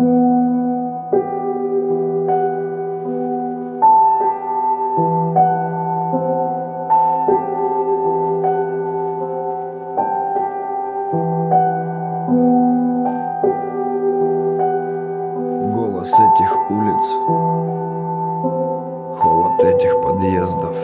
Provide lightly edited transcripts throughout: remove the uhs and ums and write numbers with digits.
Голос этих улиц, холод этих подъездов.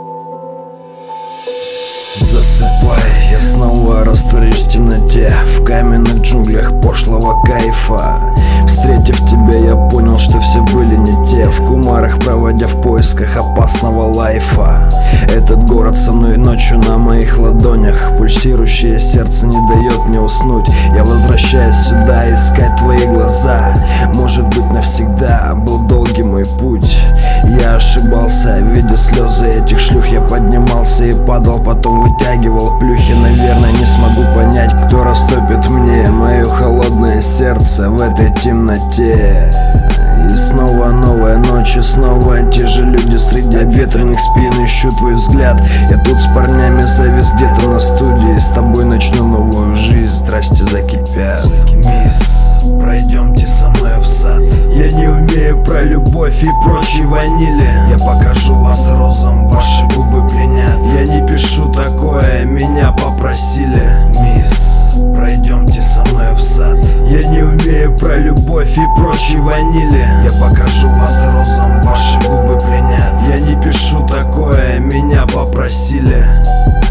Засыпай, я снова растворюсь в темноте, в каменных джунглях пошлого кайфа. Встретив тебя, я понял, что все были не те. В кумарах проводя в поисках опасного лайфа. Этот город со мной ночью на моих ладонях. Пульсирующее сердце не дает мне уснуть. Я возвращаюсь сюда искать твои глаза. Может быть, навсегда был долгий мой путь. Я ошибался, видя слезы этих шлюх. Я поднимался и падал, потом вытягивал плюхи. Наверное, не смогу понять, кто растопит мне мое холодное сердце в этой темноте. И снова новая ночь, и снова те же люди среди обветренных спин ищут твой взгляд. Я тут с парнями завис где-то на студии. С тобой начну новую жизнь, страсти закипят. Мисс, пройдемте со мной в сад. Я не умею про любовь и прочие ванили. Я покажу вас розам, ваши губы пленят. Я не пишу такое, меня попросили. Мисс, пройдемте со мной в сад. Я не умею про любовь и прочие ванили. Я покажу вас розам, ваши губы пленят. Я не пишу такое, меня попросили.